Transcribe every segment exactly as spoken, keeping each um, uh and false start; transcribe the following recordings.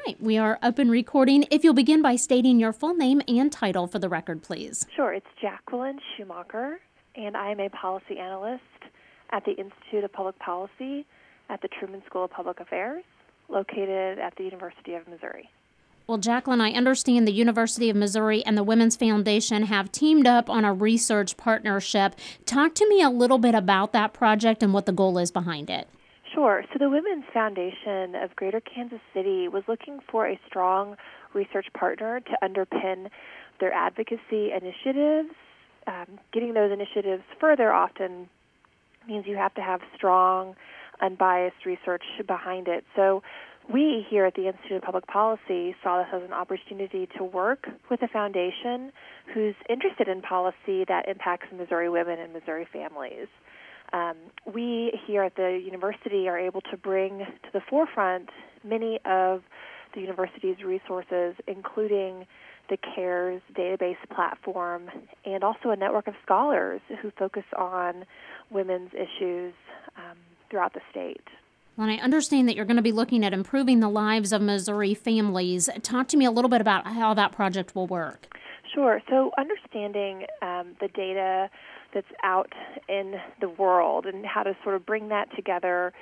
right, we are up and recording. If you'll begin by stating your full name and title for the record, please. Sure, it's Jacqueline Schumacher, and I am a policy analyst at the Institute of Public Policy at the Truman School of Public Affairs, located at the University of Missouri. Well, Jacqueline, I understand the University of Missouri and the Women's Foundation have teamed up on a research partnership. Talk to me a little bit about that project and what the goal is behind it. Sure. So the Women's Foundation of Greater Kansas City was looking for a strong research partner to underpin their advocacy initiatives. Um, getting those initiatives further often means you have to have strong, unbiased research behind it. So we here at the Institute of Public Policy saw this as an opportunity to work with a foundation who's interested in policy that impacts Missouri women and Missouri families. Um, we here at the university are able to bring to the forefront many of the university's resources, including the CARES database platform and also a network of scholars who focus on women's issues um, throughout the state. Well, I understand that you're going to be looking at improving the lives of Missouri families. Talk to me a little bit about how that project will work. Sure. So understanding um, the data that's out in the world and how to sort of bring that together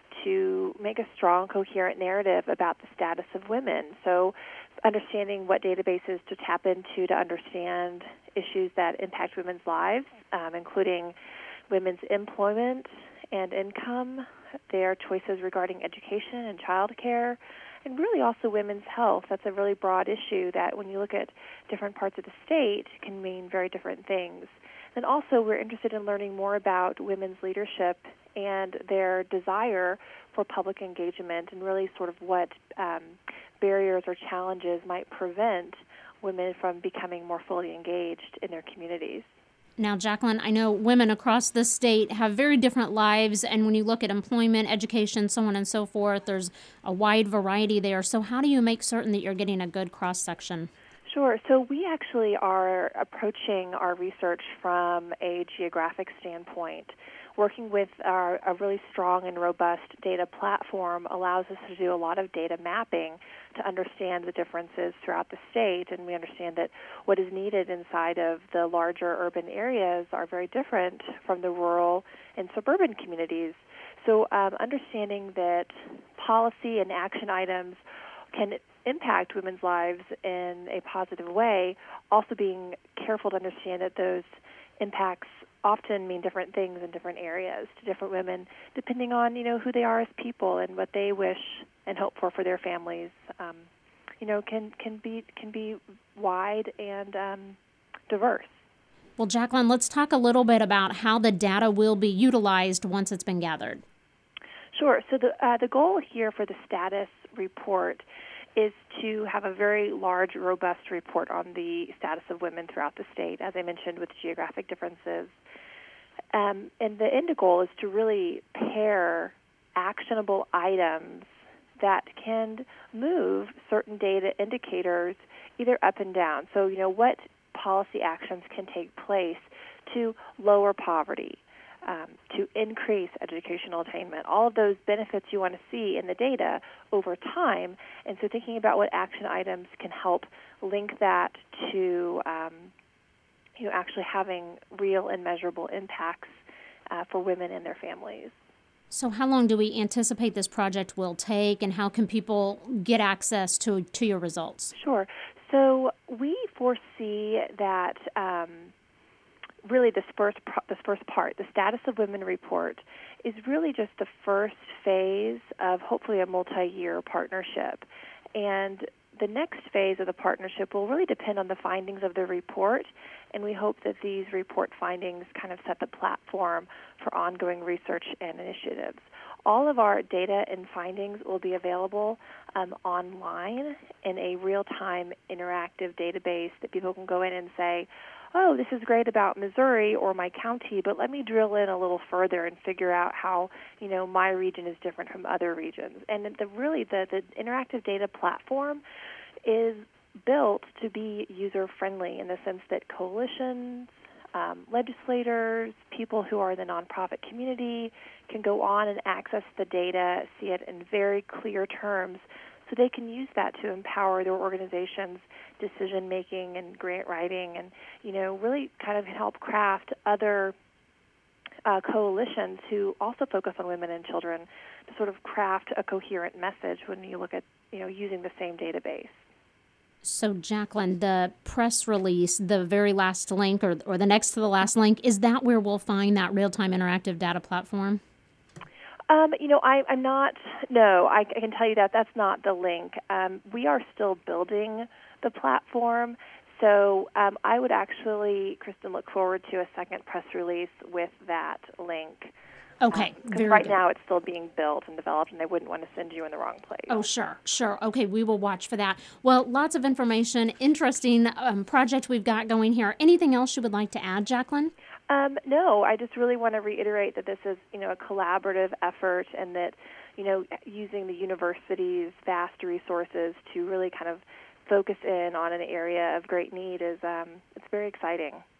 to make a strong, coherent narrative about the status of women. So understanding what databases to tap into to understand issues that impact women's lives, um, including women's employment and income, their choices regarding education and child care, and really also women's health. That's a really broad issue that when you look at different parts of the state can mean very different things. And also we're interested in learning more about women's leadership and their desire for public engagement and really sort of what um, barriers or challenges might prevent women from becoming more fully engaged in their communities. Now, Jacqueline, I know women across the state have very different lives, and when you look at employment, education, so on and so forth, there's a wide variety there. So how do you make certain that you're getting a good cross-section? Sure. So we actually are approaching our research from a geographic standpoint. Working with our, a really strong and robust data platform allows us to do a lot of data mapping to understand the differences throughout the state, and we understand that what is needed inside of the larger urban areas are very different from the rural and suburban communities. So um, understanding that policy and action items can impact women's lives in a positive way, also being careful to understand that those impacts often mean different things in different areas to different women, depending on, you know, who they are as people and what they wish and hope for for their families. Um, you know, can can be can be wide and um, diverse. Well, Jacqueline, let's talk a little bit about how the data will be utilized once it's been gathered. Sure. So the uh, the goal here for the status report is to have a very large, robust report on the status of women throughout the state, as I mentioned, with geographic differences. Um, and the end goal is to really pair actionable items that can move certain data indicators either up and down. So, you know, what policy actions can take place to lower poverty, Um, to increase educational attainment, all of those benefits you want to see in the data over time. And so thinking about what action items can help link that to um, you know, actually having real and measurable impacts uh, for women and their families. So how long do we anticipate this project will take, and how can people get access to, to your results? Sure. So we foresee that um, really this first, this first part, the Status of Women report, is really just the first phase of hopefully a multi-year partnership. And the next phase of the partnership will really depend on the findings of the report, and we hope that these report findings kind of set the platform for ongoing research and initiatives. All of our data and findings will be available um, online in a real-time interactive database that people can go in and say, oh, this is great about Missouri or my county, but let me drill in a little further and figure out how, you know, my region is different from other regions. And the really the, the interactive data platform is built to be user-friendly in the sense that coalitions, um, legislators, people who are in the nonprofit community can go on and access the data, see it in very clear terms, so they can use that to empower their organization's decision making and grant writing, and you know really kind of help craft other uh, coalitions who also focus on women and children to sort of craft a coherent message when you look at you know using the same database. So, Jacqueline, the press release, the very last link or, or the next to the last link, is that where we'll find that real-time interactive data platform? Um, you know, I, I'm not, no, I, I can tell you that that's not the link. Um, we are still building the platform, so um, I would actually, Kristen, look forward to a second press release with that link. Okay, Because very right good. now it's still being built and developed, and I wouldn't want to send you in the wrong place. Oh, sure, sure. Okay, we will watch for that. Well, lots of information, interesting um, project we've got going here. Anything else you would like to add, Jacqueline? Um, no, I just really want to reiterate that this is, you know, a collaborative effort, and that, you know, using the university's vast resources to really kind of focus in on an area of great need is, um, it's very exciting.